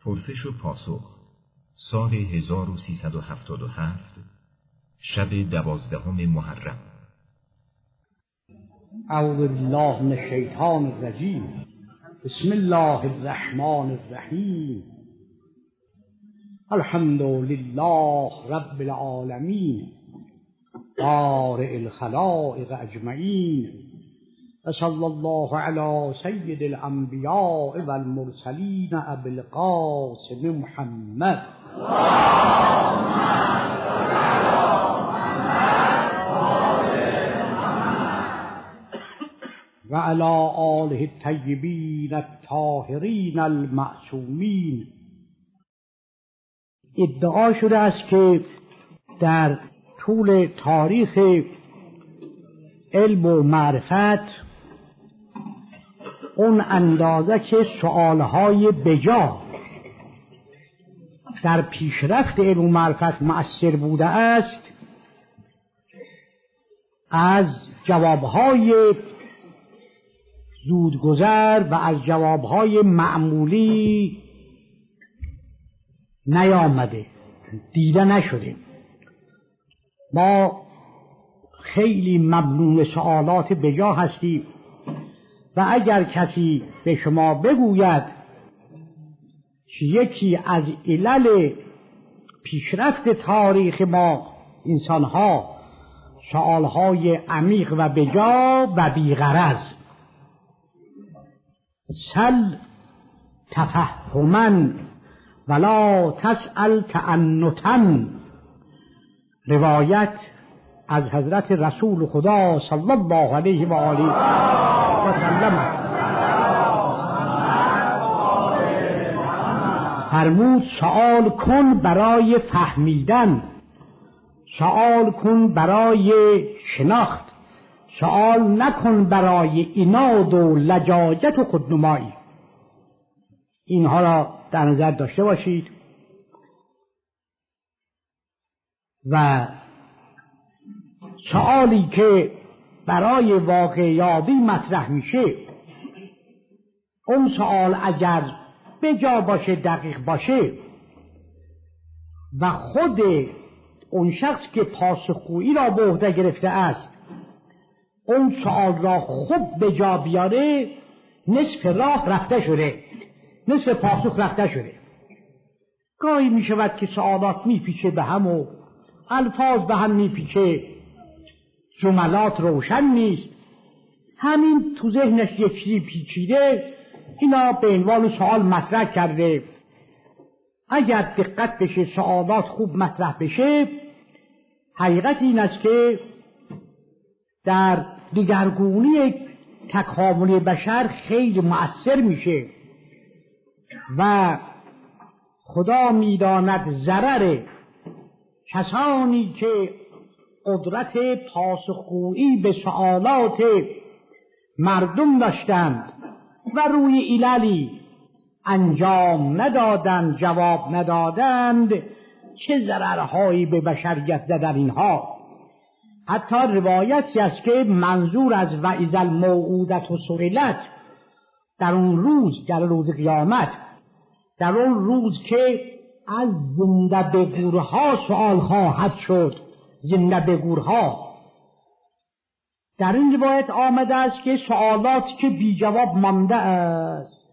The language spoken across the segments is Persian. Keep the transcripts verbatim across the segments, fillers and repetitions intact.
پرسش و پاسخ سال هزار و سیصد و هفتاد و هفت شب دوازدهم محرم. اعوذ بالله من الشیطان الرجیم. بسم الله الرحمن الرحیم. الحمد لله رب العالمین بارئ الخلائق اجمعین و صلی الله علی سید الانبیاء والمرسلین ابی القاسم محمد و علی آله الطیبین الطاهرین المعصومین. ادعا شده است که در طول تاریخ علم و معرفت اون اندازه که سؤالهای بجا در پیشرفت علم و معرفت مؤثر بوده است، از جوابهای زودگذر و از جوابهای معمولی نیامده، دیده نشده. ما خیلی ممنون سوالات بجا هستیم و اگر کسی به شما بگوید که یکی از علل پیشرفت تاریخ ما انسانها سوالهای عمیق و بجا و بیغرض، سل تفهما ولا تسأل تعنتا، روایت از حضرت رسول خدا صلی الله علیه و آله و سلم فرمود سؤال کن برای فهمیدن، سؤال کن برای شناخت، سؤال نکن برای عناد و لجاجت و خودنمایی. اینها را در نظر داشته باشید. و سؤالی که برای واقعیابی مطرح میشه، اون سؤال اگر بجا باشه، دقیق باشه و خود اون شخص که پاسخگویی را به عهده گرفته است اون سؤال را خوب بجا بیاره، نصف راه رفته شده، نصف پاسخ رفته شده. گاهی می شود که سؤالات می پیچه به هم و الفاظ به هم می پیچه، جملات روشن نیست، همین تو ذهنش یک چیزی پیچیده، اینا به عنوان سوال مطرح کرده. اگر دقت بشه، سوالات خوب مطرح بشه، حقیقت این است که در دگرگونی تکامل بشر خیلی مؤثر میشه و خدا میداند ضرر کسانی که قدرت پاسخگویی به سوالات مردم داشتند و روی عللی انجام ندادند، جواب ندادند، چه ضررهایی به بشریت زدن اینها. حتی روایتی است که منظور از و اذا الموعودة سئلت، در اون روز، در روز قیامت، در اون روز که از زنده به گورها سؤال خواهد شد، زنده به گورها. در این روایت آمده است که سؤالاتی که بی جواب مانده است،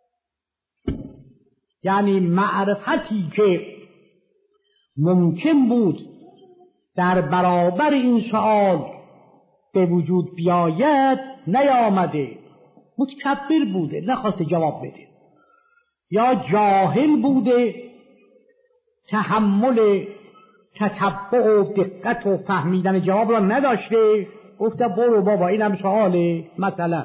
یعنی معرفتی که ممکن بود در برابر این سؤال به وجود بیاید نیامده، متکبر بوده، نخواسته جواب بده، یا جاهل بوده، تحمل تتبع و دقت و فهمیدن جواب را نداشته، گفته برو بابا اینم سؤاله مثلا.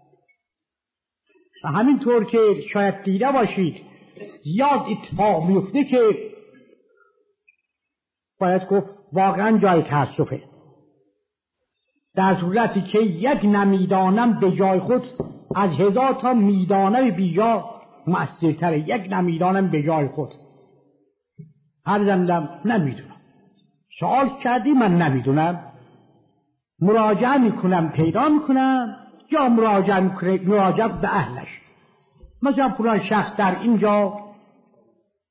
و همینطور که شاید دیده باشید زیاد اتفاق میفته که باید گفت واقعا جای تأسفه، در صورتی که یک نمیدانم به جای خود از هزار تا میدانم بیجا مؤثرتره. یک نمیدانم به جای خود، هر زندم نمیدونم، سوال کردی من نمیدونم، مراجعه میکنم پیدا میکنم، یا مراجعه میکنم مراجعه به اهلش. مثلا فلان شخص در اینجا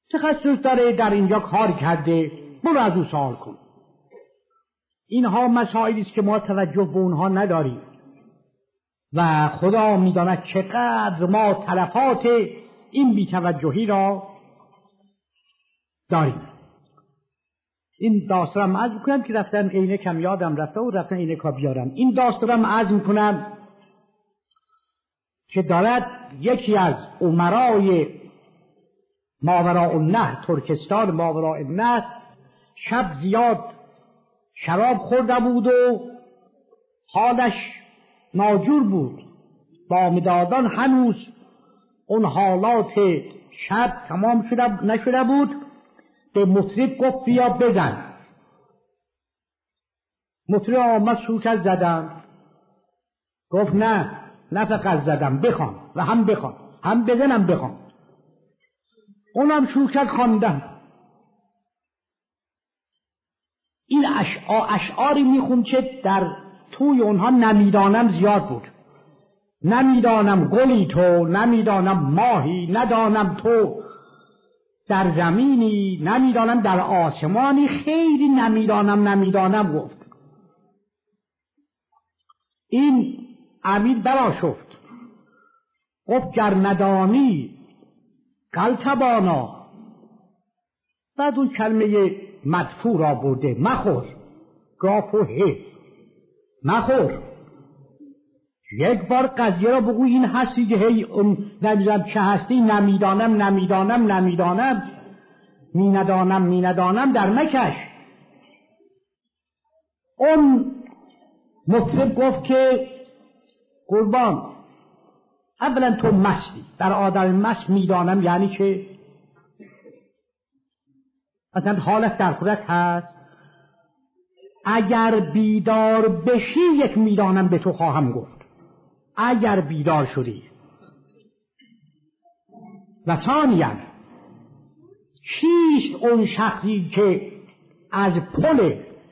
تخصص داره، در اینجا کار کرده، برو از او سوال کن. اینها مسائلی است که ما توجه به اونها نداریم و خدا میداند چقدر ما تلفات این بی‌توجهی را داریم. این داستانم عرض میکنم که رفتن عینکم یادم رفته و رفتن عینکا بیارم. این داستانم عرض میکنم که دارد یکی از امرای ماوراء النهر، ترکستان ماوراء النهر، شب زیاد شراب خورده بود و حالش ناجور بود. بامدادان هنوز اون حالات شب تمام شده نشده بود. به مطرب گفت بیا بزن. مطرب آمد شروع کرد زدن. گفت نه نه فقط زدم، بخوان و هم بخوان، هم بزنم بخوان. اونم شروع کرد خواندن. این اشعار اشعاری میخون که در توی اونها نمیدانم زیاد بود. نمیدانم گلی تو، نمیدانم ماهی، ندانم تو در زمینی، نمیدانم در آسمانی، خیلی نمیدانم نمیدانم گفت. این امیر برآشفت گفت گر ندانی قلتبانا. بعد اون کلمه مدفوع را برده، مخور، گاف و هی، مخور. یک بار قضیه را بگو این هستی که هی نمیدونم چه هستی، نمیدانم نمیدانم نمیدانم می ندانم می ندانم در مکش. اون مطرب گفت که قربان اولا تو مستی، در آدم مست میدانم یعنی که اصلا حالت در خودت هست. اگر بیدار بشی یک میدانم به تو خواهم گفت، اگر بیدار شدی. و ثانیاً چیست اون شخصی که از پل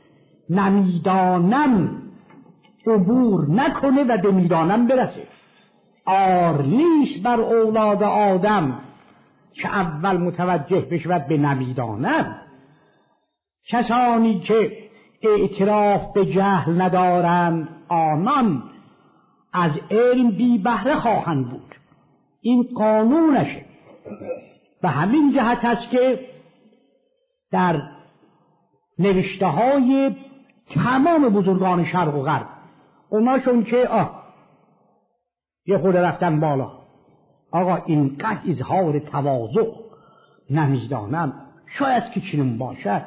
نمیدانم عبور نکنه و به میدانم برسه؟ آر نیست بر اولاد آدم که اول متوجه بشود به نمیدانم. کسانی که اعتراف به جهل ندارند آنان از علم بی بهره خواهند بود. این قانونشه. و همین جهت است که در نوشته های تمام بزرگان شرق و غرب اوناشون که آه یه خود رفتن بالا، آقا اینقدر اظهار تواضع نمیدانم شاید که چنین باشد.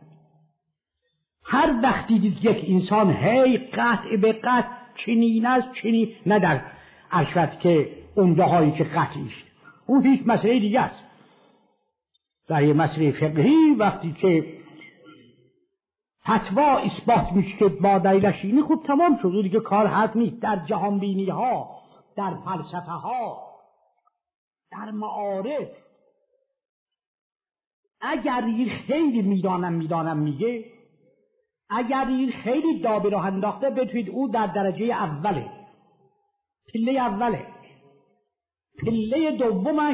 هر وقت دیدید یک انسان هی قطع به قطع چنین است چنین، نه در عرشت که اون جاهایی که قطعیش اون هیچ مسئله دیگه است. در یه مسئله فقهی وقتی که فتوا اثبات میشه که با دلیلش اینه، خود تمام شد دیگه، کار حرف نیست. در جهان بینی ها، در فلسفه ها، در معارف اگر این خیلی میدانم میدانم میگه، اگر این خیلی دابه راه انداخته، بتوید او در درجه اوله، پله اوله. پله دومش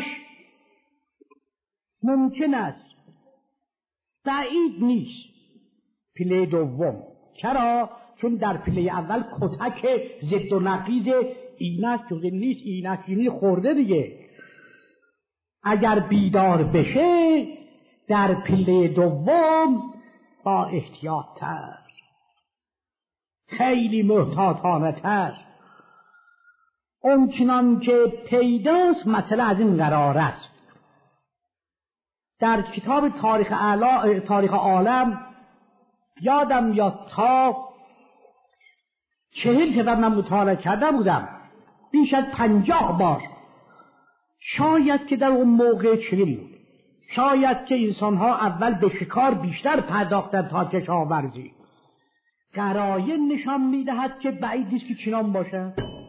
ممکن است، بعید نیست پله دوم. چرا؟ چون در پله اول کتک ضد و نقیض این است جز نیست، این است اینی خورده دیگه. اگر بیدار بشه در پله دوم با احتیاط تر، خیلی محتاطانه تر، اون چنان که پیداست مسئله از این قرار است. در کتاب تاریخ اعلا تاریخ عالم یادم یا تا چهل شبه من مطالعه کرده بودم، بیش از پنجاه بار. شاید که در اون موقع چنین بود، شاید که انسانها اول به شکار بیشتر پرداختن تا کشاورزی. قرائن نشان میدهد که بعید نیست که چنان باشه.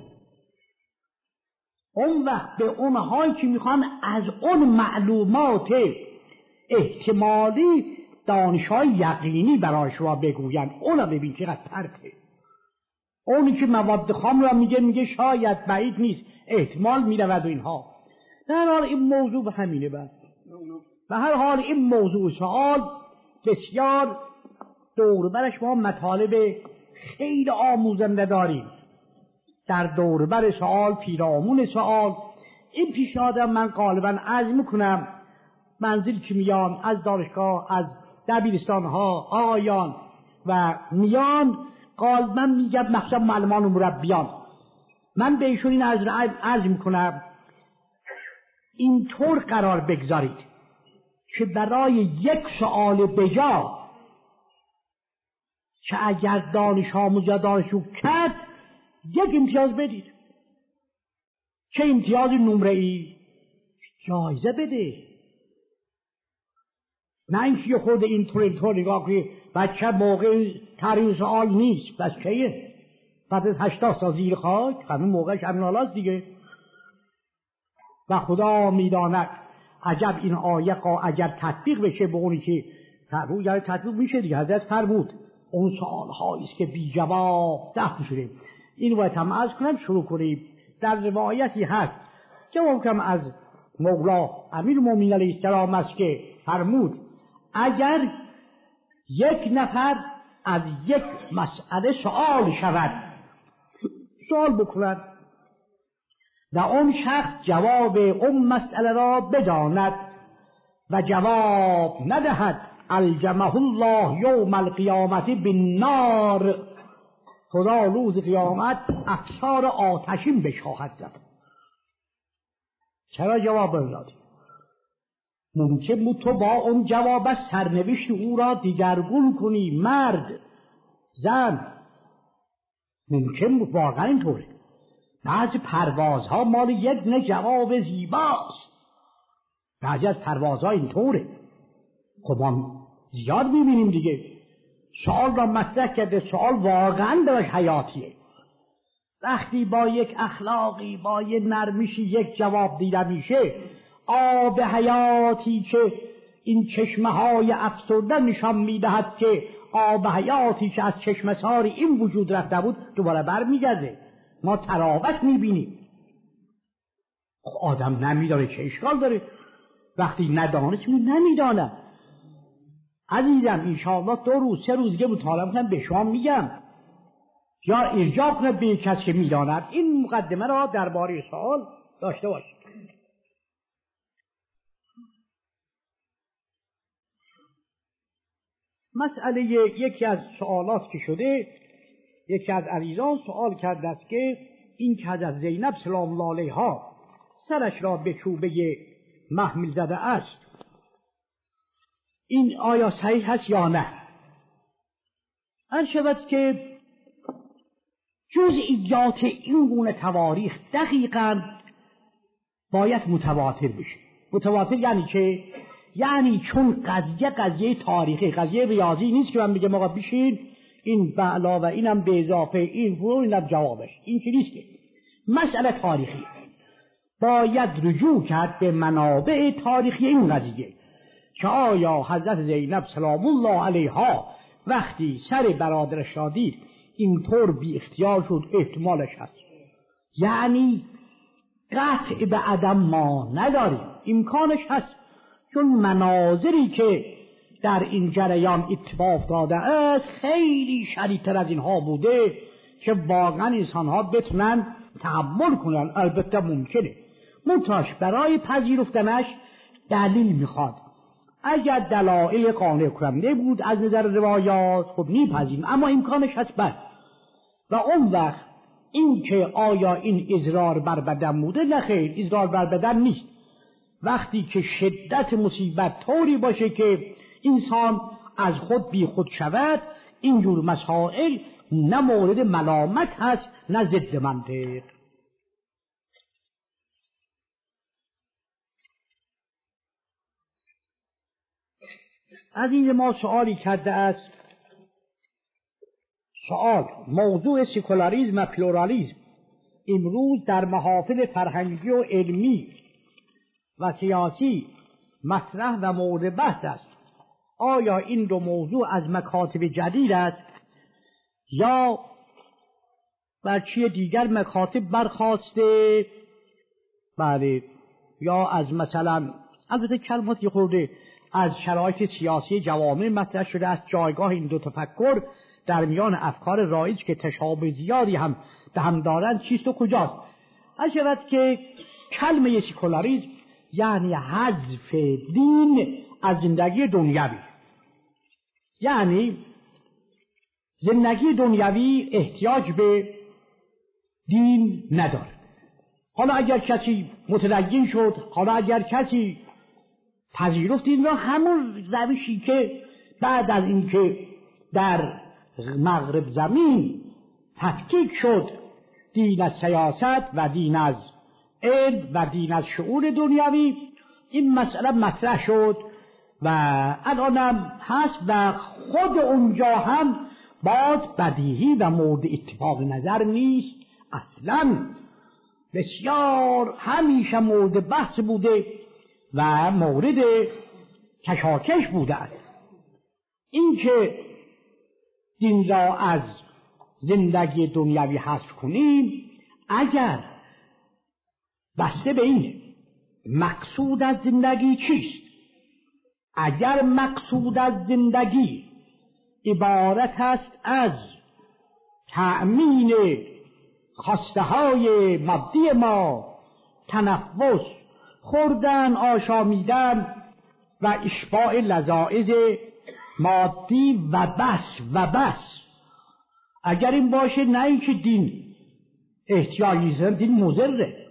اون وقت به اونهایی که میخوان از اون معلومات احتمالی دانش‌های یقینی برای شما بگوین، اونا ببین چقدر پرته. اونی که مواد خام را میگه میگه شاید بعید نیست، احتمال میرود و اینها. در حال این موضوع همینه. بعد به هر حال این موضوع سوال بسیار دور برش ما مطالب خیلی آموزنده داریم. در دور بر سوال، پیرامون سوال، این پیشنهادم من غالبا عرض میکنم منزل که میان از دانشگاه، از دبیرستان ها آقایان و میان، غالبا میگم مخصوصا معلمان و مربیان، من به ایشون این عرض میکنم اینطور قرار بگذارید که برای یک سؤال بجا که اگر دانش آموز یا دانشجو کرد یک امتیاز بدید. چه امتیاز نمره ای؟ جایزه بده. نه اینکه خود اینطور اینطور نگاه کنی بچه موقع ترین سؤال نیست، بس چیه؟ بعد از هشتاد سال زیر خاک همین موقعش همین حالاست دیگه. و خدا میداند عجب این آیه اگر تطبیق بشه به اونی که یعنی تطبیق میشه دیگه. حضرت فرمود اون سؤال هاییست که بی جواب دفن شده. این باید هم عرض کنم شروع کنیم. در روایتی هست جواب کم از مولا امیرالمومنین علیه السلام است که فرمود اگر یک نفر از یک مسئله سؤال شود، سؤال بکند و اون شخص جواب اون مسئله را بداند و جواب ندهد، الجمه الله یوم القیامت بالنار، خدا روز قیامت افسار آتشین بهش خواهد زد. چرا جواب ندادی؟ ممکن بود تو با اون جواب سرنوشت او را دیگرگون کنی، مرد زن، ممکن بود واقعا اینطوره. بعضی پروازها مال یک نه جواب زیباست، بعضی از پروازها اینطوره. خب ما زیاد میبینیم دیگه. سوال را مطرح کرده، سوال واقعا براش حیاتیه. وقتی با یک اخلاقی، با یک نرمیشی یک جواب دیده میشه، آب حیاتی که این چشمه های افسرده نشان میدهد که آب حیاتی که از چشمه ساری این وجود رفته بود دوباره بر میگرده. ما تراوت میبینیم. آدم نمیدانه چه اشکال داره. وقتی ندانه چه نمیدانه. عزیزم انشاءالله دو روز سه روز دیگه مطالعه کنم به شما میگم یا ارجاع کنم به یک کسی که میداند. این مقدمه را درباره سوال داشته باشید. مسئله یکی از سوالات که شده، یکی از عزیزان سوال کرده است که این که حضرت زینب سلام الله علیها سرش را به چوبه محمل زده است، این آیا صحیح هست یا نه؟ هر شود که جزئیات این گونه تواریخ دقیقاً باید متواتر بشه. متواتر یعنی که یعنی چون قضیه قضیه تاریخی، قضیه ریاضی نیست که من بگم آقا بشین این به علاوه اینم به اضافه این فرو اینم جوابش، این چی نیست که مسئله تاریخی. باید رجوع کرد به منابع تاریخی این قضیه که آیا حضرت زینب سلام الله علیها وقتی سر برادرش را دید اینطور بی اختیار شد، احتمالش هست. یعنی قطع به عدم ما نداریم، امکانش هست، چون مناظری که در این جریان اتفاق داده است خیلی شدیدتر از اینها بوده که واقعا انسانها بتونن تحمل کنن. البته ممکنه منتاش برای پذیرفتنش دلیل میخواد. اگر دلایل قانع کننده بود از نظر روایات خب میپذیریم، اما امکانش هست بد. و اون وقت این که آیا این اضرار بر بدن بوده؟ نه خیر، اضرار بر بدن نیست. وقتی که شدت مصیبت طوری باشه که انسان از خود بی خود شود، اینجور مسائل نه مورد ملامت هست نه ضد منطق. از این ما سوالی کرده است. سوال موضوع سکولاریسم و پلورالیسم امروز در محافل فرهنگی و علمی و سیاسی مطرح و مورد بحث است. آیا این دو موضوع از مکاتب جدید است یا بر چیه دیگر مکاتب برخاسته؟ بله، یا از مثلا البته کلماتی خورده از شرایط سیاسی جوامع مطرح شده است، جایگاه این دو تفکر در میان افکار رایج که تشابه زیادی هم به هم دارند چیست و کجاست. عجبت که کلمه سکولاریسم یعنی حذف دین از زندگی دنیوی، یعنی زندگی دنیوی احتیاج به دین نداره. حالا اگر کسی متدین شد، حالا اگر کسی پذیرفت این را، همون روشی که بعد از اینکه در مغرب زمین تفکیک شد دین از سیاست و دین از علم و دین از شعور دنیوی، این مسئله مطرح شد و الانم هست و خود اونجا هم باز بدیهی و مورد اتفاق نظر نیست، اصلا بسیار همیشه مورد بحث بوده و مورد کشاکش بوده است. این که دین را از زندگی دنیوی حذف کنیم، اگر بسته به این مقصود از زندگی چیست؟ اگر مقصود از زندگی عبارت است از تأمین خواسته های مادی ما، تنفس، خوردن، آشامیدن و اشباع لذائذ مادی و بس و بس، اگر این باشه، نه اینکه دین احتیاجی است، دین مضره،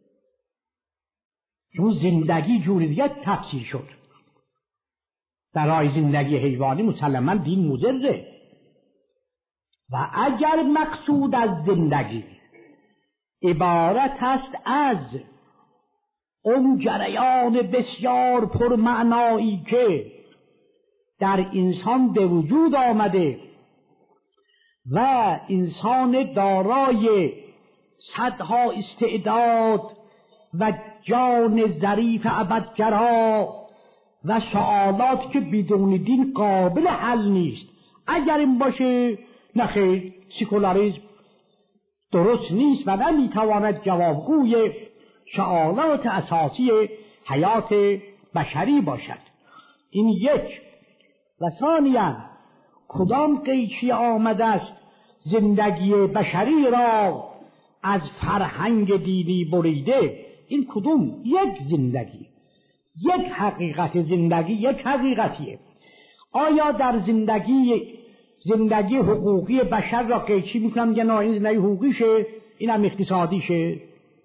چون زندگی جور دیگه تفسیر شد. برای زندگی حیوانی مسلما دین مضره. و اگر مقصود از زندگی عبارت است از اون جریان بسیار پرمعنایی که در انسان به وجود آمده و انسان دارای صدها استعداد و جان ظریف ابدگرا و سوالات که بدون دین قابل حل نیست، اگر این باشه، نخیر، سکولاریسم درست نیست و نمیتواند جوابگوی سوالات اساسی حیات بشری باشد. این یک. و ثانیاً کدام قیچی آمده است زندگی بشری را از فرهنگ دینی بریده؟ این کدوم یک زندگی، یک حقیقت زندگی، یک حقیقتیه. آیا در زندگی زندگی حقوقی بشر را قیچی میکنم که نه این زندگی حقوقیشه، این هم اقتصادیشه،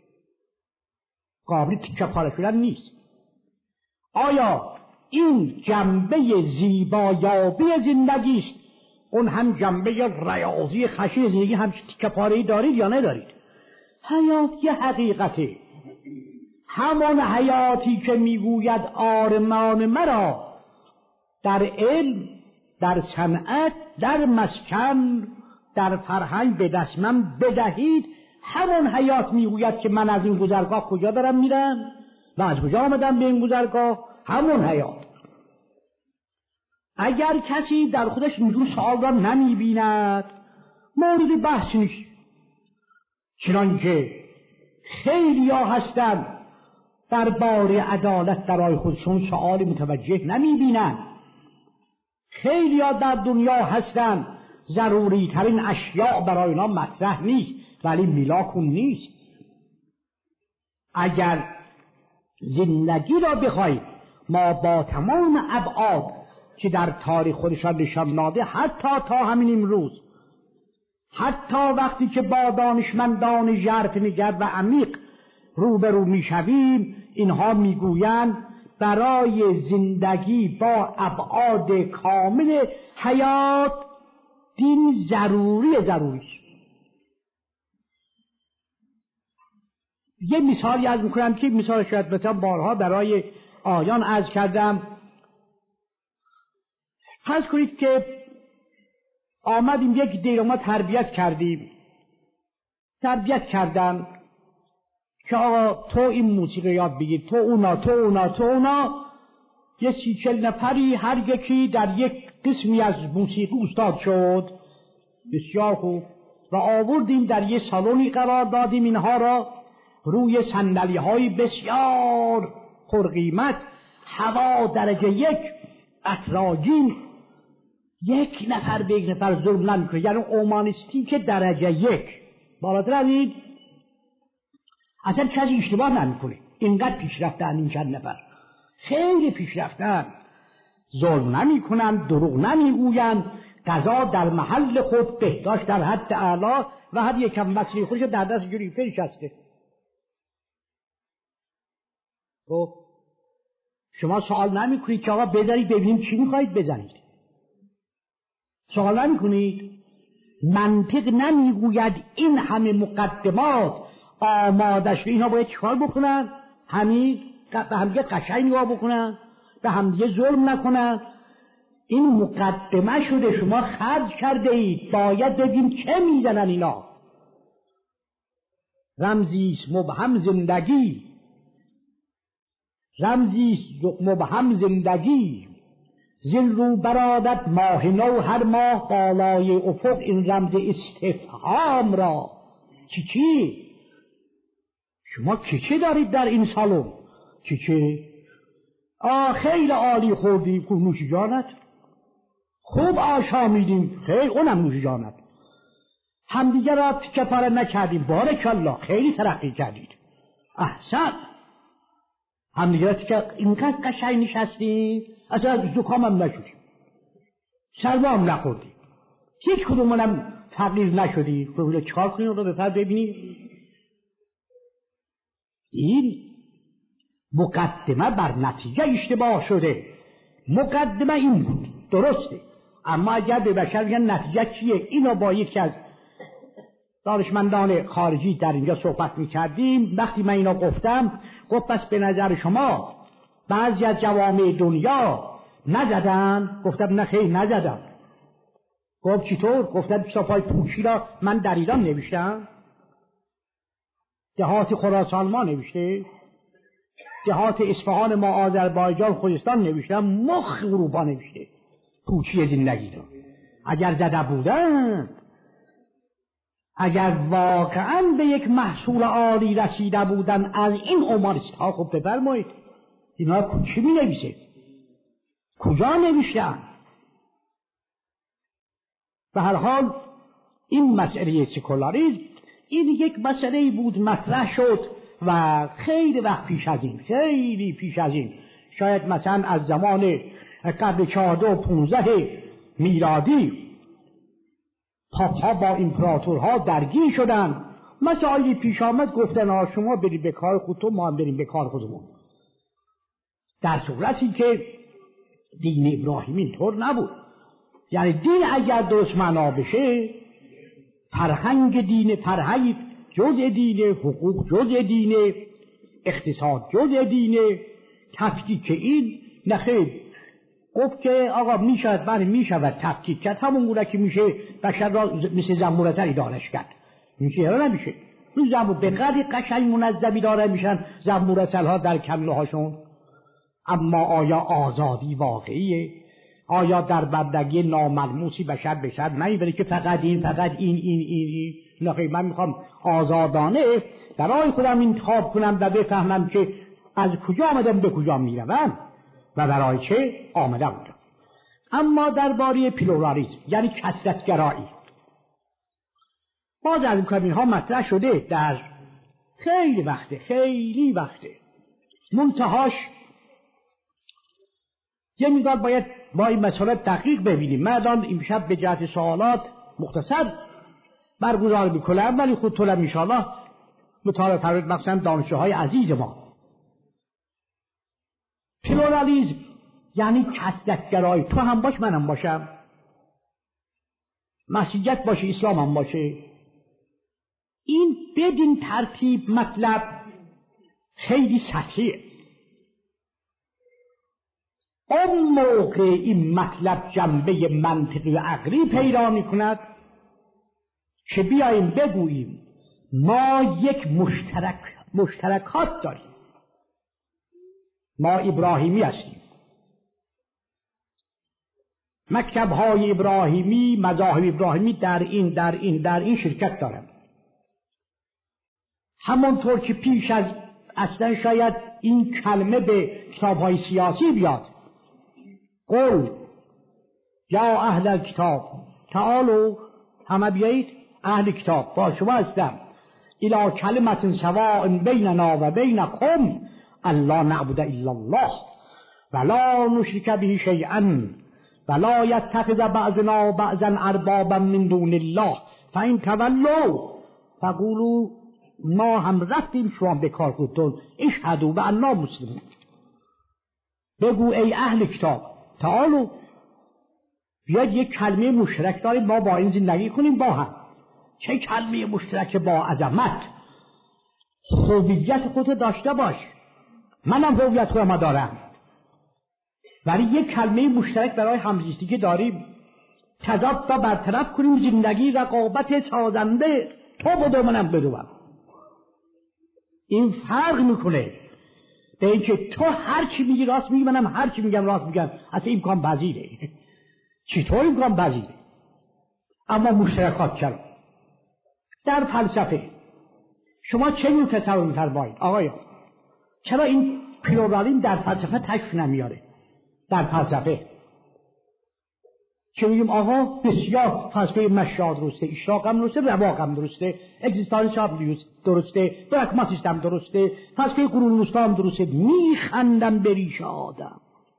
قابل تیکه پاره شدن نیست. آیا این جنبه زیبایابی زندگی است، اون هم جنبه ریاضی خشن زندگی هم تیکه پاره‌ای دارید یا ندارید؟ حیات یه حقیقته، همان حیاتی که میگوید آرمان مرا در علم، در صنعت، در مسکن، در فرهنگ به دست من بدهید. همون حیات میگوید که من از این گذرگاه کجا دارم میرم و از کجا آمدم به این گذرگاه. همون حیات. اگر کسی در خودش اینجور سوال را نمیبیند، مورد بحث نیست. چنانکه خیلی ها هستند درباره عدالت برای خودشون سوال متوجه نمیبینند. خیلی ها در دنیا هستند ضروری ترین اشیاء برای اینا مطرح نیست، ولی میلاکون نیست. اگر زندگی را بخواهیم ما با تمام ابعاد که در تاریخ خودشان نشان داده، حتی تا همین امروز، حتی وقتی که با دانشمندان ژرفنگر و عمیق روبرو میشویم، اینها میگویند برای زندگی با ابعاد کامل حیات دین ضروری ضروری است. یه مثالی از میکنم که مثال شاید مثلا بارها برای آیان عرض کردم. فرض کنید که آمدیم یک دیگه ما تربیت کردیم، تربیت کردن که آقا تو این موسیقی یاد بگیر، تو اونا تو اونا تو اونا یه سی چل نفری هر یکی در یک قسمی از موسیقی استاد شد. بسیار خوب. و آوردیم در یه سالونی قرار دادیم، اینها را روی صندلی های بسیار پرقیمت هوا درجه یک، اتراجین یک نفر به یک نفر ظلم نمیکنه، یعنی اومانیستیک درجه یک. بالاتر از این اصلا کسی اشتباه نمیکنه. اینقدر پیشرفتن این چند نفر، خیلی پیشرفتن، ظلم نمیکنن، دروغ نمیگوین، قضا در محل خود، بهداشت در حد اعلا و هر یکم مسئله خودش در دست جوری فرشسته. خب شما سوال نمیکنید که آقا بذارید ببینیم چی میخواید بزنید؟ سوال نمیکنید؟ منطق نمیگوید این همه مقدمات آماده شده، اینها باید چیکار بکنن؟ همین به همدیگه قشنگ نگاه بکنن، به همدیگه ظلم نکنن. این مقدمه شده، شما خرج کرده اید، باید ببین چه میزنن اینا. رمزیست مبهم زندگی، رمزیست مبهم زندگی، زین رو برآمد ماه نو هر ماه، بالای افق این رمز استفهام را. چی چی؟ شما چی چی دارید در این سالن؟ چی چی؟ آه خیلی عالی خوردیم، خوب نوش جانت، خوب آشامیدیم، خیلی اونم نوش جانت. همدیگه را تکه پاره نکردیم، بارکالله خیلی ترقی کردید، احسن. همدیگه را تکه اینقدر قشنگ نشستیم، اصلا زکام هم نشدیم، سرما هم نخوردیم، هیچ کدومونم فقیر نشدیم. خب چکار کنیم رو بفر ببینیم؟ این مقدمه بر نتیجه اشتباه شده. مقدمه این بود، درسته، اما اگر به بشر بگن نتیجه چیه، اینو با یکی از دانشمندان خارجی در اینجا صحبت میکردیم. وقتی من اینو گفتم، گفت پس به نظر شما بعضی از جوامع دنیا نزدن؟ گفتم نه خیلی نزدن. گفت چطور؟ گفتم صفای پوشی را من در ایران نوشتم، دهات خراسان ما نوشته، دهات اصفهان ما آذربایجان خوزستان نوشتم، مخ اروپا نوشته پوچی زندگی را. اگر زده بودن، اگر واقعا به یک محصول عالی رسیده بودن از این اومانیست ها، خب بفرمایید اینا چی می نویسه؟ کجا نوشتن؟ به هر حال این مسئله سکولاریسم این یک مسئله بود مطرح شد و خیلی وقت پیش از این، خیلی پیش از این، شاید مثلا از زمان قبل چهارده و پونزده میلادی پاپ‌ها با امپراتورها درگیر شدن، مسائلی پیش آمد، گفتن ها شما برید به کار خودتون، ما هم بریم به کار خودمون. در صورتی که دین ابراهیمی اینطور نبود. یعنی دین اگر درست معنا بشه، فرهنگ دین، فرهنگ جزء دینه، حقوق جزء دینه، اقتصاد جزء دینه، تفکیک این نخیر. گفت که آقا میشود، بله میشود تفکیک کرد، همون گونه که میشه بشر را مثل زنبورتر ادارش کرد، میشه یا نمیشه؟ این زنبور به قدری قشنگ منظمی داره میشن زنبورتر ها در کله هاشون. اما آیا آزادی واقعیه؟ آیا در بردگی ناملموسی بشر بشر نمیبره که فقط این فقط این این این این نخیر، من میخوام آزادانه برای خودم انتخاب کنم و بفهمم که از کجا آمدم به کجا میروم و برای چه آمده بودم. اما درباره پلورالیسم یعنی کثرت‌گرایی باز از این ها مطرح شده در خیلی وقته، خیلی وقته. منتهاش یه مقدار باید با این مسئله دقیق ببینیم. من الان امشب به جهت سوالات مختصر برگزار میکنم، ولی خودتونم انشاءالله مطالعه فرمایید، مخصوصا دانشجوهای عزیز ما. پلورالیسم یعنی کثرت‌گرایی، تو هم باش منم باشم، مسیحیت باشه اسلام هم باشه. این بدین ترتیب مطلب خیلی سطحیه. اون موقع این مطلب جنبه منطقی و عقلی پیدا می کند که بیاییم بگوییم ما یک مشترک مشترکات داریم، ما ابراهیمی هستیم، مکتب های ابراهیمی، مذاهب ابراهیمی در این در این در این شرکت دارن. همونطور که پیش از اصلا شاید این کلمه به کتاب‌های سیاسی بیاد. قل یا اهل الکتاب تعالوا، همه بیایید اهل کتاب با شما هستم، الی کلمة سواء بیننا و بینکم الا نعبد الا الله ولا نشرک به شیئا ولا یتخذ بعضنا بعضا اربابا من دون الله فان تولوا فقولوا ما هم رفتیم شما به کار خودتون اشهدوا بأننا مسلمون. بگو ای اهل کتاب تعالوا، بیاید یک کلمه مشترک داریم، ما با این زندگی کنیم با هم. چه کلمه مشترک با عظمت. هویت خودت داشته باش، منم هویت خودم دارم، ولی یک کلمه مشترک برای همزیستی داریم. تضاد تا برطرف کنیم، زندگی رقابت سازنده، تو بدو منم بدوم. این فرق میکنه به اینکه تو هر چی میگی راست میگی، منم هر چی میگم راست میگم. اصلا امکان پذیره. چطور امکان پذیره؟ اما مشترکات چرا؟ در فلسفه شما چه نوع تصور می‌فرمایید آقایان؟ چرا این پلورالیسم در فلسفه تشریف نمیاره؟ در فلسفه چه میگیم آقا بسیار فلسفه مشاهد درسته، اشراق هم درسته، رواق هم درسته، اگزیستانس هم درسته، براگماتیسم هم درسته، فلسفه قرون وسطی هم درسته. میخندم به ریش آدم.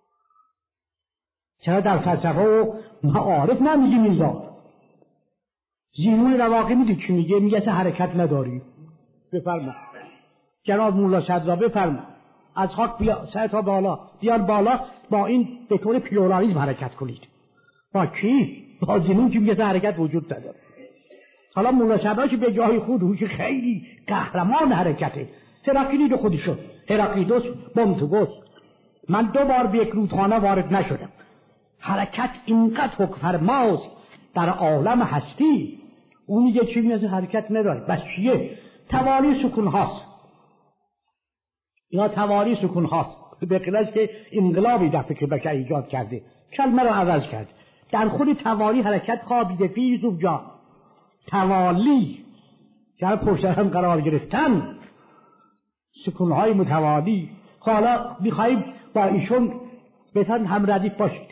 چرا در فلسفه و معارف نمیگیم این زینون رواقی میدید چی میگه؟ میگه اصلا حرکت نداری. بفرما جناب مولا صدرا بفرما از خاک بیا سه تا بالا بیان بالا، با این به طور پلورالیسم حرکت کنید. با کی؟ با زینون که میگه حرکت وجود نداره. حالا مولا صدرا که به جای خود هوش خیلی قهرمان حرکته. هراکلیت خودی شد، هراکلیتوس بومتوگوس. من دو بار به یک رودخانه وارد نشدم. حرکت اینقدر حکم فرماست در عالم هستی. اون میگه چی میگه حرکت نداره. بس چیه؟ توالی سکون هاست. اینا توالی سکون هاست. به قیل که انقلابی در فکر بشر ایجاد کرده، کلمه رو عوض کرد. در خود توالی حرکت خوابیده فی یوسف جان. توالی که پشت هم قرار گرفتن، سکون های متوالی. حالا میخواییم با ایشون بهتن هم ردیف باشید،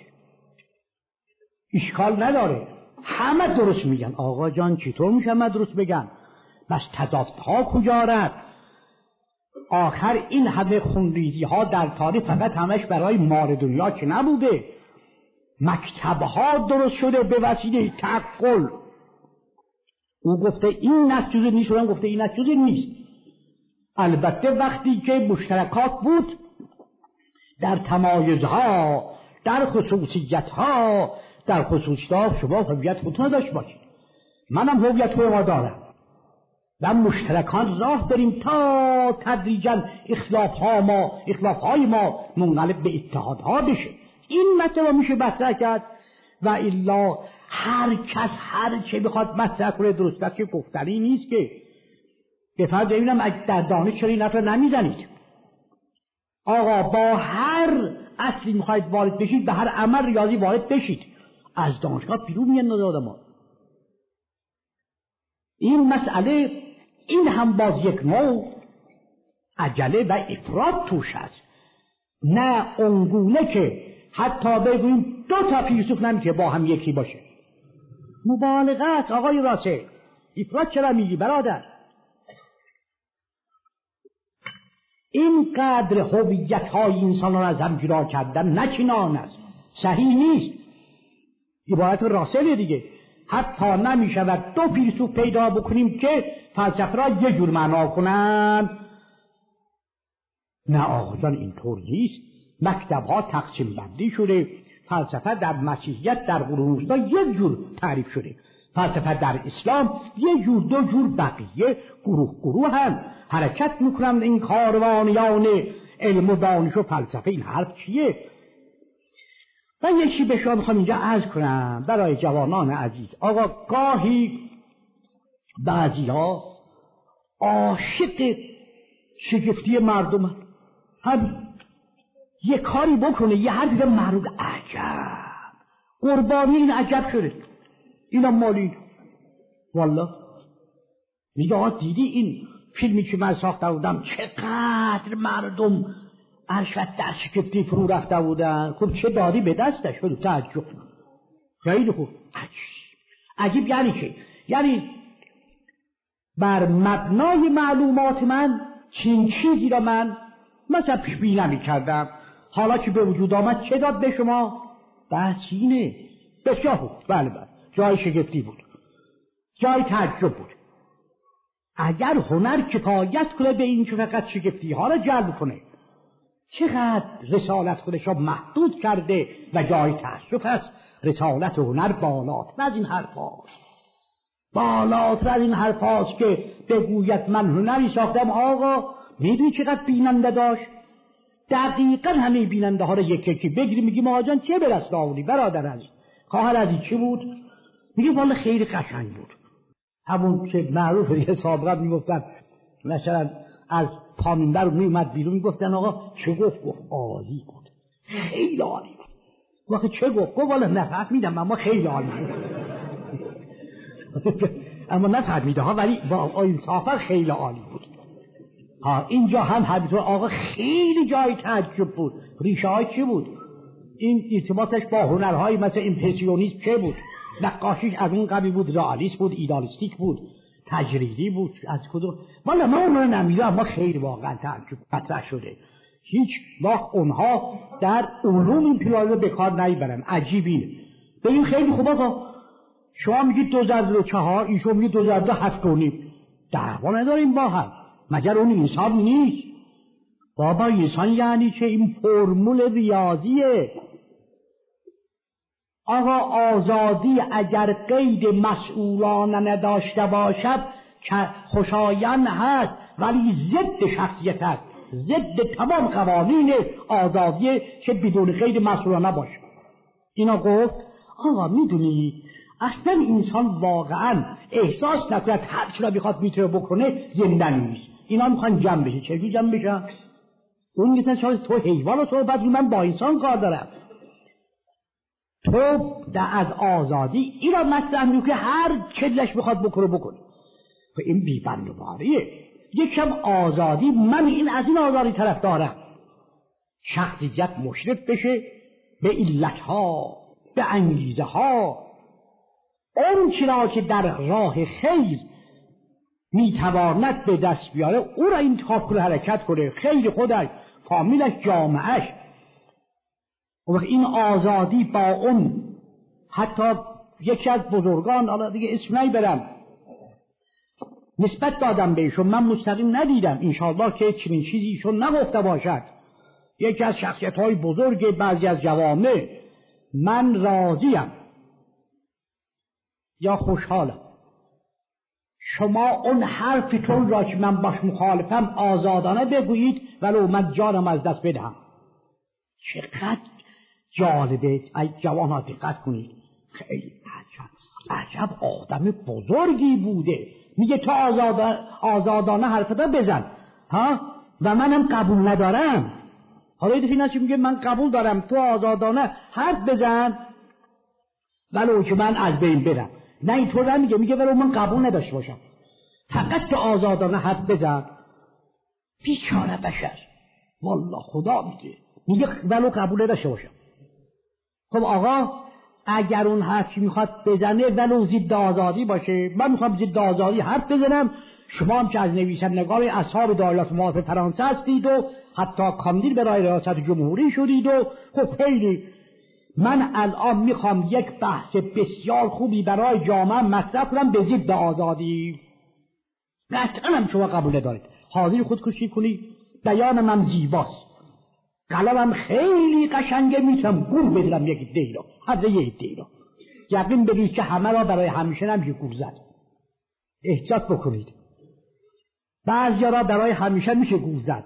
اشکال نداره، همه درست میگن. آقا جان چطور میشه همه درست بگن؟ بس تضادها کجا رد؟ آخر این همه خونریزی ها در تاریخ فقط همش برای مار دنیا که نبوده. مکتبها درست شده به وسیله تعقل. او گفته این نسجوزه نیست، اونم گفته این نسجوزه نیست. البته وقتی که مشترکات بود در تمایزها، در خصوصیتها، در خصوصیات شما هویت خودتون داشت باشید، منم هویت خود ما دارم و مشترکان راه بریم تا تدریجا اختلافها ما اختلافهای ما منقلب به اتحادها بشه. این مطلب میشه مطرح کرد و الا هر کس هر چه بخواد مطرح کنه درست است که گفتنی نیست. که بفرض ببینم اگه در دانش چرا این نطرح نمیزنید؟ آقا با هر اصلی میخواید وارد بشید، به هر عمل ریاضی وارد بشید، از دانشگاه بیرون میاندازه آدم‌ها. این مسئله این هم باز یک نوع عجله و افراط توش هست. نه اونگونه که حتی بگوییم دو تا فیلسوف نمیشه با هم یکی باشه. مبالغه است آقای راسه. افراط چرا میگی برادر؟ اینقدر هویت های انسان را از هم جدا کردن نه چنان است، صحیح نیست. عبارت راسل دیگه. حتی نمیشود دو فیلسوف پیدا بکنیم که فلسفه را یه جور معنا کنند. نه آقا جان اینطور نیست. مکتب ها تقسیم بندی شده. فلسفه در مسیحیت در قرون وسطی یک جور تعریف شده، فلسفه در اسلام یک جور، دو جور، بقیه گروه گروه هم حرکت میکنند این کاروانیان علم و دانش و فلسفه. این حرف چیه؟ من یکی به شما میخوام اینجا عرض کنم برای جوانان عزیز. آقا گاهی بعضی ها عاشق شگفتی مردم هم یه کاری بکنه یه حرفی به مردم عجب قربانی این عجب شده، اینا مالی والله. میگه آقا دیدی این فیلمی که من ساخته بودم چقدر مردم عرشت در شگفتی فرو رفته بودن. خب چه دادی به دستش؟ خب تعجب. خیلی خوب. عجیب. عجیب یعنی چه؟ یعنی بر مبنای معلومات من چین چیزی را من مثلا پیش بینی نمی‌کردم، حالا که به وجود آمد چه داد به شما؟ بس اینه. بسیار خوب. بله بله. جای شگفتی بود، جای تعجب بود. اگر هنر کفایت کنه به این که فقط شگفتی ها را جلب کنه، چقدر رسالت خودش را محدود کرده و جای تعجب است. رسالت هنر بالاتر از این حرف هاست، بالاتر از این حرف هاست که بگوید من هنری ساختم. آقا میدونی چقدر بیننده داشت؟ دقیقا همه بیننده ها را یک یکی بگیریم میگیم آقا جان چه به دست آوردی برادر عزیز، خواهر عزیز چی بود؟ میگیم والا خیلی قشنگ بود. همون که معروف دیگه سابقا میگفتن مثلا از پامینبر میومد بیرون میگفتن آقا چه گفت؟ گفت عالی بود، خیلی عالی بود. واقعا چه گفت؟ گفت والا نفهمیدم اما خیلی عالی بود. اما نفهمیده ها ولی با انصافا خیلی عالی بود. ها اینجا هم همینطور آقا خیلی جای تعجب بود. ریشه های چی بود؟ این ارتباطش با هنرهای مثل ایمپرسیونیسم چه بود؟ نقاشیش از اون قبیل بود، رئالیست بود، ایدالیستیک بود، تجریدی بود، از کدوم؟ والا ما اونها نمیدونم، اما خیلی واقعا تعجب مطرح شده. هیچ وقت اونها در علوم این پیرایه به کار نمیبرن. عجیب اینه. ببین خیلی خوب آقا شما میگید دو هزار و چهار، ایشون میگید دو هزار و دو هفت و نیم. دعوا نداریم با هم. مگر اون انسان نیست؟ بابا انسان یعنی چه؟ این فرمول ریاضیه. آقا آزادی اگر قید مسئولانه نداشته باشد که خوشایند هست ولی ضد شخصیت هست، ضد تمام قوانین آزادی که بدون قید مسئولانه باشه. اینا گفت آقا میدونی اصلا انسان واقعا احساس نکند هر چی را بخواد میتونه بکنه زنده نیست. اینا میخوان جمع بشه. چجوری جمع بشن؟ اون میگه شاید تو حیوان و صحبت کنی، من با انسان کار دارم. تو از آزادی اینا مطرح میگه که هر چیزش بخواد بکنه بکنه. خب این بی‌بندوباریه. یکم آزادی، من این از این آزادی طرف دارم. شخصیت مشرف بشه به علتها، به انگیزه ها، اون چرا که در راه خیر میتواند به دست بیاره او را انتخاب کنه، حرکت کنه، خیر خودش، فامیلش، جامعهش. و این آزادی با اون حتی یکی از بزرگان، حالا دیگه اسم نمیبرم، نسبت دادم بهشون، من مستقیم ندیدم، انشاءالله که چنین چیزی ایشون نگفته باشد، یکی از شخصیت های بزرگ بعضی از جوامع، من راضیم یا خوشحالم شما اون حرفتون را که من باش مخالفم آزادانه بگویید ولو من جانم از دست بدهم. چقدر جالبه. ای جوان ها دقت کنید، خیلی عجب عجب آدم بزرگی بوده. میگه تو آزاد... آزادانه حرفتا بزن ها و منم قبول ندارم. حالا این دفعه میگه من قبول دارم، تو آزادانه حرف بزن ولو که من از بین برم. نه اینطور نمیگه، میگه ولو من قبول نداشته باشم، فقط تو آزادانه حرف بزن. بیچاره بشر، والله خدا میگه میگه ولو قبول نداشته باشم. خب آقا اگر اون حرفی میخواد بزنه ولو ضد آزادی باشه، من میخوام ضد آزادی حرف بزنم، شما هم که از نویسندگان اصحاب دولت معارف فرانسه هستید و حتی کاندید برای ریاست جمهوری شدید و خب خیلی، من الان میخوام یک بحث بسیار خوبی برای جامعه مطرح کنم به ضد آزادی. قطعا هم شما قبول ندارید، حاضر خودکشی کنی، بیان من زیباست، قلمم خیلی قشنگه، میتونم گول بدرم یک دی را، حتی یک دی را. یقین بدونید که همه را برای همیشه نمیشه گول زد. احتیاط بکنید. بعضی را برای همیشه میشه گول زد،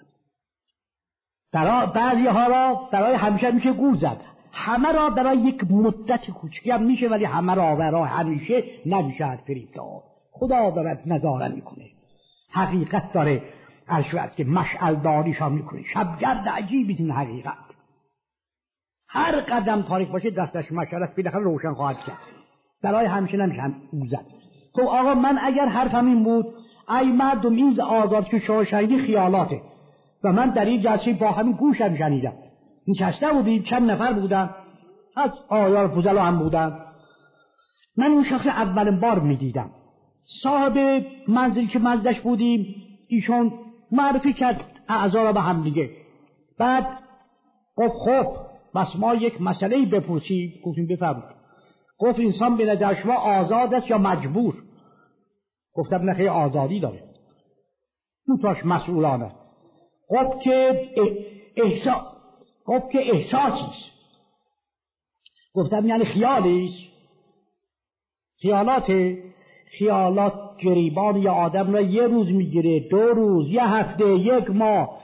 بعضی ها را برای همیشه میشه گول زد، همه را برای یک مدت کوچکی هم میشه، ولی همه را برای همیشه نمیشه فریب داد. خدا دارد نظاره میکنه، حقیقت داره ارشد که مشعل داریشان میکنه. شبگرد عجیبی این حقیقت، هر قدم تاریک باشه دستش مشعل است، بالاخره روشن خواهد کرد، برای همیشه نمیشه گول زد. خب آقا من اگر حرفم این بود، ای مردم این آزاد که شما شنیدی خیالاته. و من در این جلسه با همین گوشم شنیدم. نشسته بودیم، چند نفر بودن، از آیار فوزلا هم بودن. من اون شخص اولین بار میدیدم. صاحب منزلی که منزلش بودیم ایشون معرفی کرد اعضا را به هم دیگه. بعد گفت خب بس ما یک مسئله بپرسیم. گفتیم بفرمایید. گفت انسان به نظر شما آزاد است یا مجبور؟ گفتم نخیر آزادی داره. دو تاش مسئولانه. گفت که احساس گفت که احساسی است. گفتم یعنی خیالی است؟ خیالات خیالات گریبان یا آدم را یه روز میگیره، دو روز، یه هفته، یک ماه.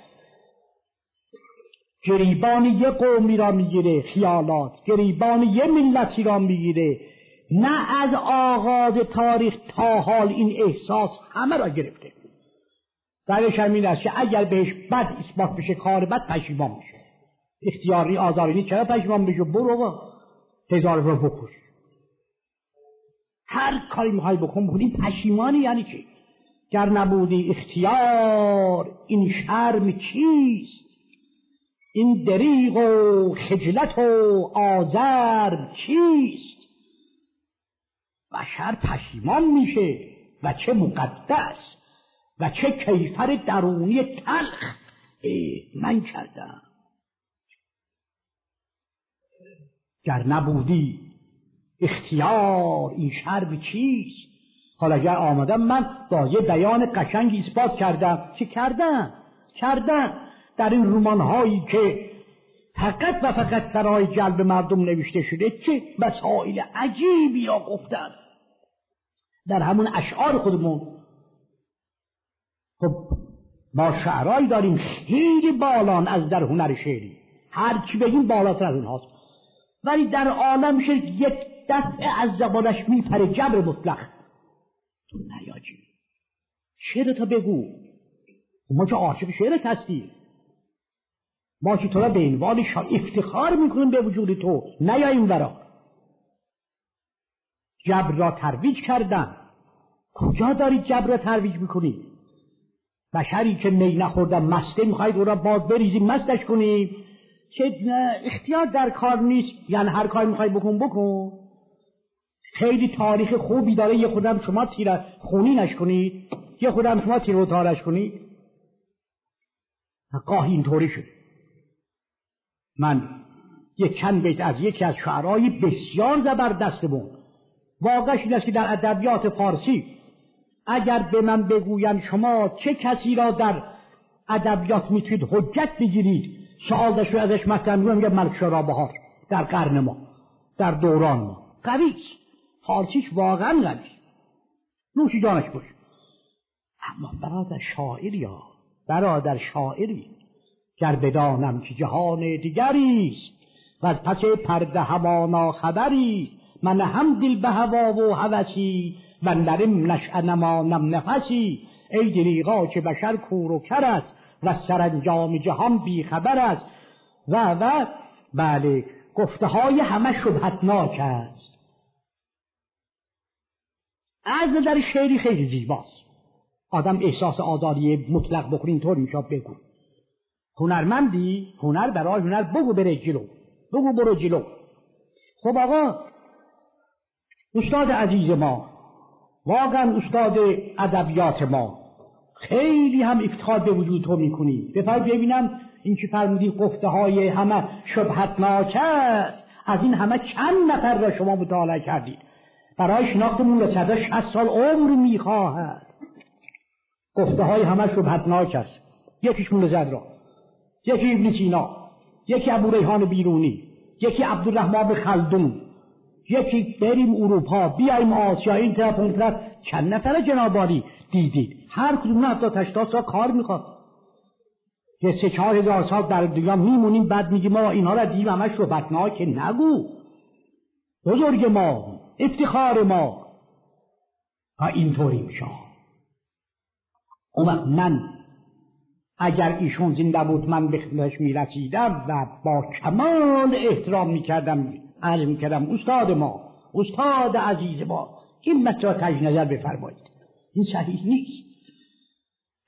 گریبان یه قومی را میگیره خیالات، گریبان یه ملتی را میگیره. نه از آغاز تاریخ تا حال این احساس همه را گرفته. درش همین است که اگر بهش بد اثبات بشه کار بد پشیمان میشه. اختیاری آزارینی چرا پشیمان بشه؟ برو و هزار رو بکش. هر کاری میخوای بکن بکنی پشیمانی یعنی چی؟ گر نبودی اختیار این شرم چیست؟ این دریغ و خجلت و آزار چیست؟ بشر پشیمان میشه و چه مقدس و چه کیفر درونی تلخ من کردم. گر نبودی اختیار این شرم چیست؟ حالا اگر آمدم من با یه بیان قشنگ اثبات کردم. چه کردم؟ کردم در این رمان‌هایی که فقط و فقط برای جلب مردم نوشته شده چه مسائل عجیبی ها گفتن در همون اشعار خودمون. خب ما شعرهایی داریم خیلی بالان از در هنر شعری، هر چی بگیم بالاتر از اونهاست، ولی در عالم شعر یک دفعه از زبانش میپره جبر مطلق. تو نیاجی شعر تا بگو. ما که عاشق شعرت هستی، ما که تو را به عنوان شاعر افتخار میکنیم به وجود تو، نیاییم برا جبر را ترویج کردن. کجا داری جبر را ترویج میکنی؟ بشری که می نخوردن مسته میخواید او را باز بریزیم مستش کنیم؟ چه اختیار در کار نیست، یعنی هر کار میخوای بکن بکن. خیلی تاریخ خوبی داره، یه خودم شما تیر خونی نش کنید، یه خودم شما تیر و تارش کنید. گاهی اینطوری شد. من یک چند بیت از یکی از شعرهای بسیار زبردست بود. واقعش این است که در ادبیات فارسی اگر به من بگویم شما چه کسی را در ادبیات میتونید حجت بگیرید، سوال داشت ازش مطرح میگم میگم ملک شورابهار در قرن ما، در دوران ما. قویش فارسیش واقعا قویش، نوش جانش باش. اما برادر شاعری ها برادر شاعری گر بدانم که جهان دیگریست و از پس پرده همانا خبریست، من هم دل به هوا و هوسی و نرم نشأ نمانم نفسی. ای دریغا که بشر کور و کر است و سرانجام جهان بی خبر است. و و بله گفته های همه شبهتناک است. از نظر شعری خیلی زیباست. آدم احساس آزادی مطلق بکنی اینطور میشه بگو. هنرمندی هنر برای هنر بگو بره جلو، بگو برو جلو. خب آقا استاد عزیز ما، واقعا استاد ادبیات ما، خیلی هم افتخار به وجود تو میکنی. بفرد ببینم این که فرمودی گفته های همه شبهتناک است، از این همه چند نفر را شما مطالعه کردید؟ برای شناختمون رسده شصت سال عمر میخواهد. گفته های همه شبهتناک است. یکیش مولوی زدرا، یکی ابن سینا، یکی ابو ریحان بیرونی، یکی عبدالرحمن خلدون، یکی بریم اروپا، بیایم آسیا، این طرف اون طرف. چند نفر جنابالی دیدید؟ هر کدوم هفتاد هشتاد سال کار میخواد. یه سه چهار هزار سال در دنیا میمونیم، بعد میگیم ما اینها را دیدیم همه شبهتناک. نگو. بزرگ ما، افتخار ما. ها اینطوری میشه. اون وقت من اگر ایشون زنده بود من به خدمتش میرسیدم و با کمال احترام میکردم، عرض میکردم استاد ما، استاد عزیز ما، این مطلب تجدید نظر بفرمایید، این صحیح نیست.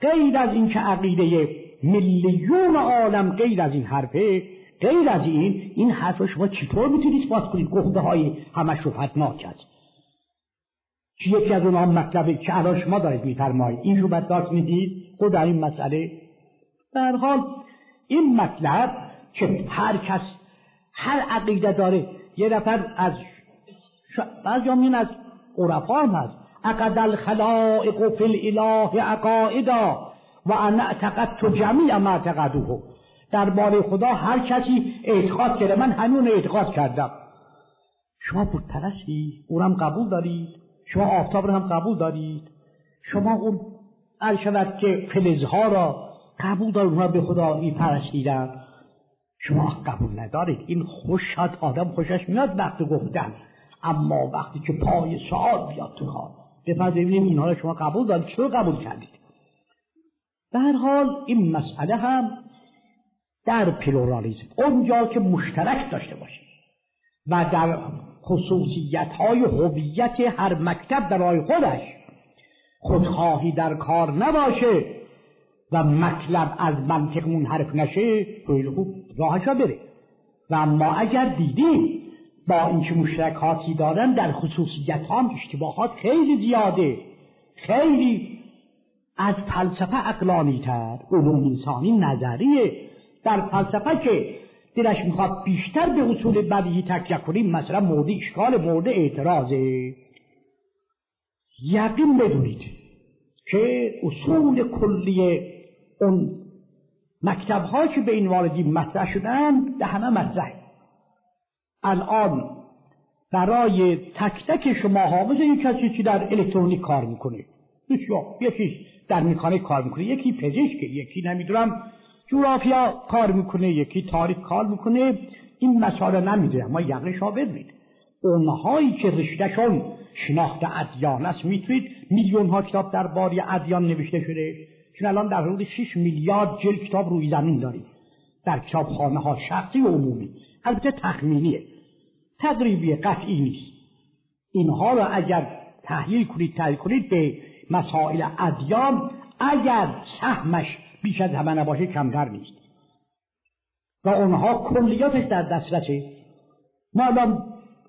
غیر از این که عقیده میلیون عالم غیر از این حرفه، غیر از این این حرف رو شما چطور میتونید اثبات کنید؟ گفته های همه شبهتناک است. یکی از اونها مطلبه که الان شما دارید میفرمایید این شبهتناک نیست خود در این مسئله. در حال این مطلب که هر کس هر عقیده داره، یه نفر از بعضی همین از عرفا هم هست، عقد الخلائق فی الاله عقائدا و انا اعتقدت جمیع ما اعتقدوه. درباره خدا هر کسی اعتقاد کرده، من همون اعتقاد کردم. شما بت پرستی اونم قبول دارید، شما آفتاب رو هم قبول دارید، شما اون ارشد که فلزها را قبول دارید، اونها به خدا میپرستیدن، شما قبول ندارید. این خوش شد، آدم خوشش میاد وقت گفتن، اما وقتی که پای سوال بیاد تو کار بپذیریم اینها را شما قبول دارید، چرا قبول کردید؟ به هر حال این مسئله هم در پلورالیسم اونجا که مشترک داشته باشه و در خصوصیت‌های هویت هر مکتب برای خودش خودخواهی در کار نباشه و مطلب از منطق منحرف نشه، خیلی خوب راهشا بره. و اما اگر دیدیم با اینکه مشترکاتی دارن در خصوصیت ها اشتباهات خیلی زیاده، خیلی از فلسفه عقلانی تر، علوم انسانی نظریه. در فلسفه که دلش میخواد بیشتر به اصول بدیهی تکیه کنیم، مثلا مورد اشکال مورد اعتراضه، یقین بدونید که اصول کلی اون مکتب ها که به این واردی مطرح شدن ده همه مطرح. الان برای تک تک شما ها مثل یک کسی که در الکترونیک کار میکنه، یکی در مکانیک کار میکنه، یکی پزشک، یکی نمیدونم جغرافیا کار میکنه، یکی تاریخ کار میکنه، این مسائل نمیدونه. اما یقینش ها بدونید اونهایی که رشتهشون شناخت ادیان است، میتونید میلیون ها کتاب درباره ادیان نوشته شده، چون الان در حدود شش میلیارد جلد کتاب روی زمین دارید در کتابخانه ها شخصی و عمومی. البته تخمینیه، تقریبی، قطعی نیست. اینها را اگر تحلیل کنید تحلیل کنید به مسائل ادیان، اگر سهمش بیش از همه نباشه کمتر نیست و اونها کلیاتش در دسترسه. ما الان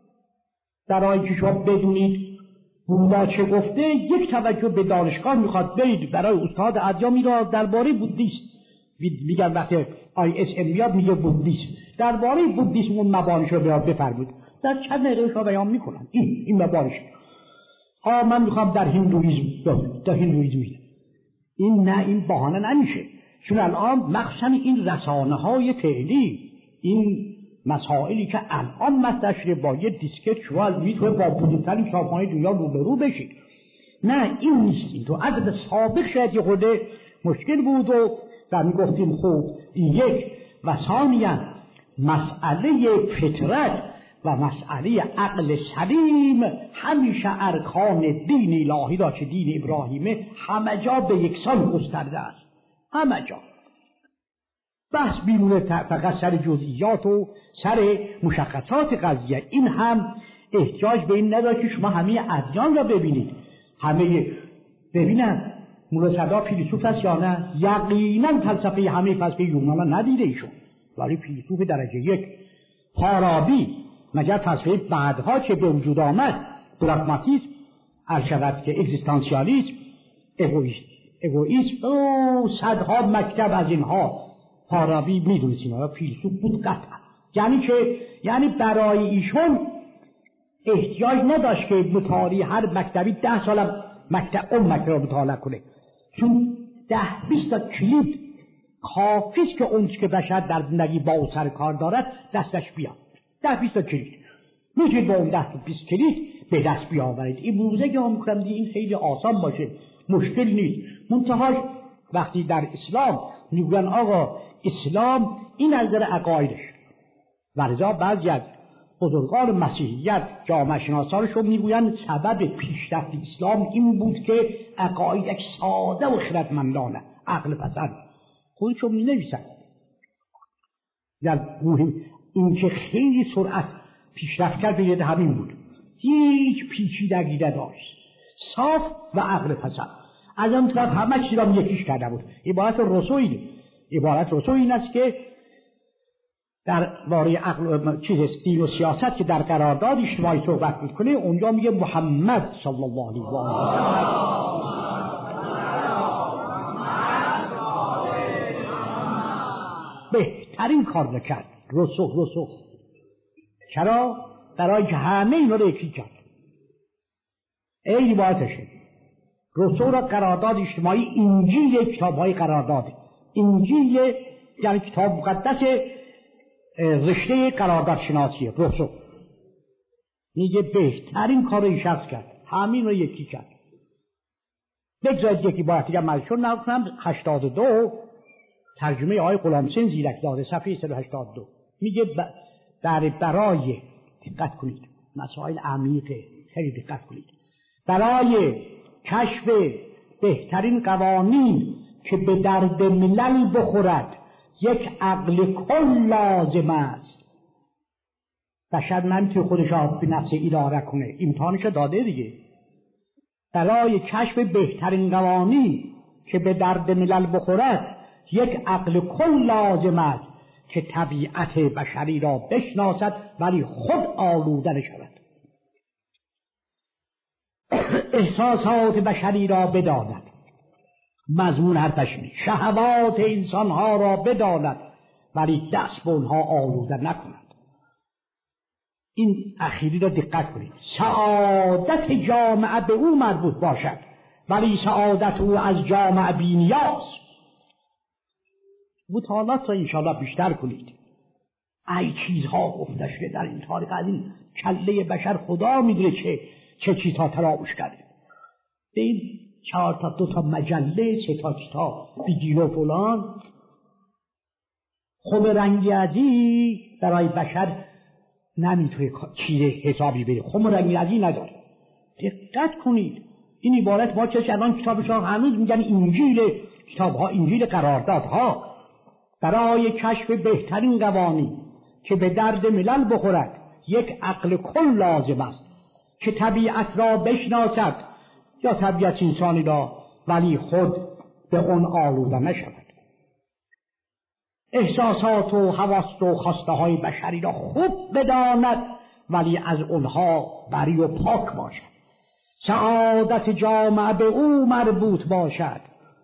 برای که شما بدونید بودا چه گفته، یک توجه به دانشگاه میخواد برید برای استاد ادیان میره درباره بودیسم، میگن وقتی آی اس ام میاد میگه بودیسم، درباره بودیسم اون مبانیش رو بیاد بفرمود، در چند دقیقه شما بیان میکنن این این مبانیش. ها من میخوام در هندویزم در هندویزم میگم این نه، این بهانه نمیشه، چون الان مخصوصا این رسانه های فعلی، این مسائلی که الان مطرح شده با یه دیسکت شما میتونه با بزرگترین کتابخانه دنیا روبرو بشید. نه این نیست، این تو عدد سابق شاید یه خورده مشکل بود و و میگفتیم خوب یک و ثانیاً مسئله فطرت و مسئله عقل سلیم همیشه ارکان دین الهی را که دین ابراهیمه همه جا به یکسان گسترده است، همه جا. بحث بیرون فقط سر جزئیات و سر مشخصات قضیه، این هم احتیاج به این نداره که شما همه ادیان را ببینید. همه ببینن مولا صدرا فیلسوف است یا نه؟ یقینا فلسفه همه فلسفه یونان ندیده ایشون، ولی فیلسوف درجه یک. فارابی مگر فلسفه بعدها که به وجود آمد، پراگماتیسم، ارشد که اگزیستانسیالیسم، اگویسم اگویسم او صدها مکتب از اینها فارابی میدونست اینها فیلسوف بود قطعا. یعنی که یعنی برای ایشون احتیاج نداشت که مطالعه هر مکتبی ده سال مکتب اون مکتب رو مطالعه کنه، چون ده بیست تا کلید کافیست که اون که بشر در زندگی با او سر کار دارد دستش بیاد. ده بیست تا کلید میتونید با اون ده بیست کلید به دست بیاورید. این موزه که هم میکنم دیگه این خیلی آسان باشه، مشکل نیست. منتهاش وقتی در اسلام میگن آقا اسلام این از نظر عقایدش، ولذا بعضی از بزرگان مسیحیت جامعه شناسانشون میگویند سبب پیشرفت اسلام این بود که عقایدش ساده و خردمندانه، عقل پسند. خودشون می نویسند در مهم این که خیلی سرعت پیشرفت کرد به ید همین بود، هیچ پیچیدگی نداشت، صاف و عقل پسند. از اون طرف همه چیز را یکیش کرده بود. عبارت روسو اینه. عبارت روسو این است که در باره عقل چیز دین و سیاست که در قرارداد اجتماعی صحبت میکنه، اونجا میگه محمد صلی الله علیه و آله بهترین کار بکرد. روسو روسو چرا؟ برای که همه اینا رو یکی کرد. این عبارتشه. روسو را قرارداد اجتماعی انجیل کتاب‌های قرارداد، انجیل یعنی کتاب مقدس رشته قرارداد شناسیه. روسو میگه بهترین کار این شخص کرد، همین رو یکی کرد. بگذارید یکی باید دیگه مجشون نکنم. هشتاد و دو ترجمه آقای غلامحسین زیرکزاده صفحه صد و هشتاد و دو میگه در برای دقت کنید، مسائل عمیقه، خیلی دقت کنید. برای کشف بهترین قوانین که به درد ملل بخورد یک عقل کل لازم است. بشر نمیتونه خودش را به نفس اداره کنه، امتحانش داده دیگه. برای کشف بهترین قوانین که به درد ملل بخورد یک عقل کل لازم است که طبیعت بشری را بشناسد ولی خود آلوده نشود، احساسات بشری را بداند، مضمون حرفش می شهوات انسانها را بداند ولی دست به اونها آلوده نکند. این اخیری را دقت کنید. سعادت جامعه به او مربوط باشد ولی سعادت او از جامعه بی‌نیاست. مطالعات را انشاءالله بیشتر کنید. ای چیزها گفته شده در این تاریخ، از این کله بشر خدا میدونه چه چه چیزها تراوش کرده. به این چهار تا دو تا مجله، سه تا کتاب بیدین و فلان، خب رنگی ازی برای بشر نمیتونه چیز حسابی بده. خب رنگی ازی نداره. دقت کنید. این عبارت ما چه الان کتابشان هنوز میگن انجیل، کتابها انجیل قراردادها. برای کشف بهترین قوانین که به درد ملل بخورد یک عقل کل لازم است که طبیعت را بشناسد یا طبیعت انسانی را ولی خود به اون آلوده نشود، احساسات و حواس و خواسته های بشری را خوب بداند ولی از اونها بری و پاک باشد، سعادت جامعه به او مربوط باشد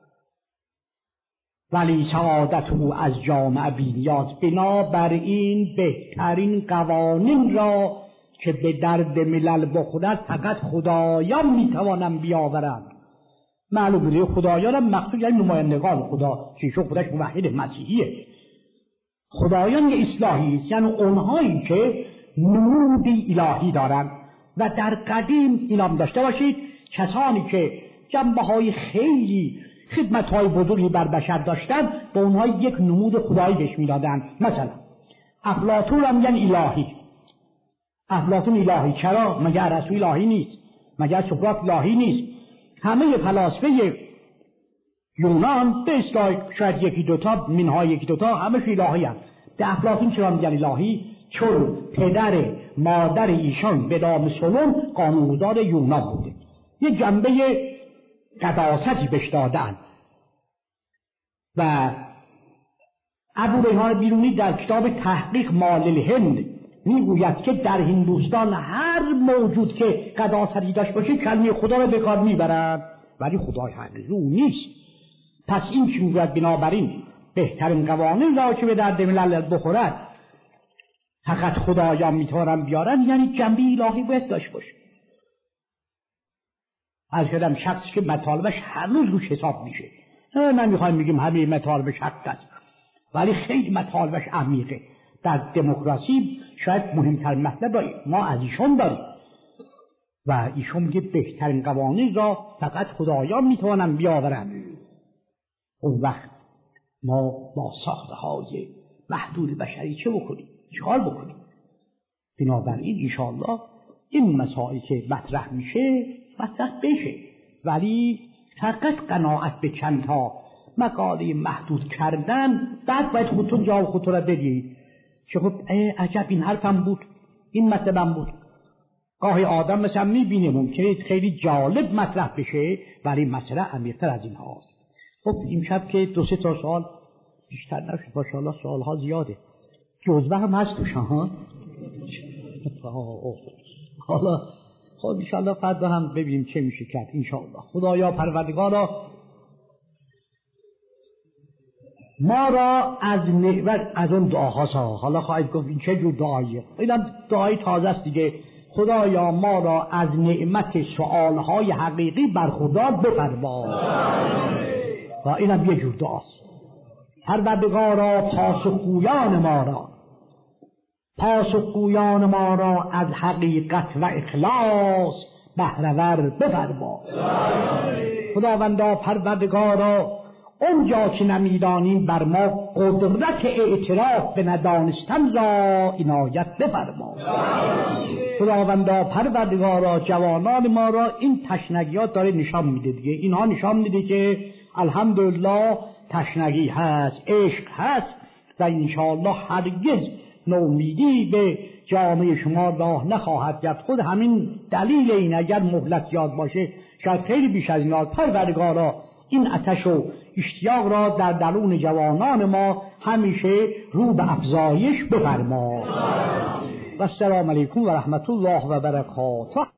ولی سعادت او از جامعه بی‌نیاز. بنابراین بهترین قوانین را که به درد ملل بخورد فقط خدایان میتوانند بیاورند. معلومه خدایان هم مقصود یعنی نمایندگان خدا، چون خودش موحد مسیحیه. خدایان اصلاحی است، یعنی اونهایی که نمودی الهی دارند. و در قدیم اینام داشته باشید کسانی که جنبه های خیلی خدمت های بزرگی بر بشر داشتن به اونها یک نمود خدایی بهش میدادن. مثلا افلاطون هم یعنی الهی. افلاطون الهی چرا؟ مگر ارسطو الهی نیست؟ مگر سقراط الهی نیست؟ همه فلاسفه یونان به اصطلاح شاید یکی دوتا منهای یکی دوتا همش الهی هم. به افلاطون چرا میگن الهی؟ چون پدر مادر ایشان به نام سولون قانونگذار یونان بوده، یه جنبه قداستی بهش دادن. و ابو ریحان بیرونی در کتاب تحقیق مال الهند میگوید که در هندوستان هر موجود که قداستی داشت باشه کلمه خدا رو به کار میبرند ولی خدای حقیقی اون نیست. پس این چی میگوید؟ بنابراین بهترین قوانین را که به درد ملل بخورد فقط خدایان میتونن بیارن، یعنی جنبه الهی باید داشت باشه. از کدام شخصی که مطالبش هنوز روش حساب میشه. نمیخوایم میگیم همه مطالبش حق است ولی خیلی مطالبش عمیقه. در دموکراسی شاید مهمتر مطلب ما از ایشون داریم و ایشون میگه بهترین قوانین را فقط خدایان میتونن بیاورن. اون وقت ما با ساخته های محدود بشری چه بکنیم؟ چیکار بکنیم؟ بنابراین انشاءالله این مسائل که مطرح میشه مطرح بشه ولی فقط قناعت به چند تا مقاله محدود کردن بعد باید خودتون جواب خودتون را بدید که خب عجب این حرفم بود، این مطلبم بود. گاهی آدم مثلا میبینه ممکنه خیلی جالب مطرح بشه ولی مسئله عمیق‌تر از این هاست. خب امشب که دو سه تا سوال بیشتر نشد، ماشاءالله سوالها زیاده، جزوه هم هست توش ها. حالا خب انشاءالله فردا هم ببینیم چه میشه کرد انشاءالله. خدایا پروردگارا ما را از نعمت از اون دعاها، حالا خواهید گفت این چه جور دعاییه؟ اینم دعای تازه است دیگه. خدایا ما را از نعمت سؤالهای حقیقی برخوردار بفرما. و اینم یه جور دعاست. پروردگارا پاسخگویان ما را پاسخگویان ما را از حقیقت و اخلاص بهره‌ور بفرما. خداوندا پروردگارا اونجا که نمیدانیم بر ما قدرت اعتراف به ندانستن را عنایت بفرما. خداوندا پروردگارا جوانان ما را این تشنگیات داره نشان میده دیگه. اینها نشان میده که الحمدلله تشنگی هست، عشق هست و انشاءالله هرگز نومیدی به جامعه شما راه نخواهد کرد. خود همین دلیل این اگر مهلت زیاد باشه شاید خیلی بیش از این. پروردگارا این آتش و اشتیاق را در درون جوانان ما همیشه رو به افزایش بفرما. و السلام علیکم و رحمت الله و برکاته.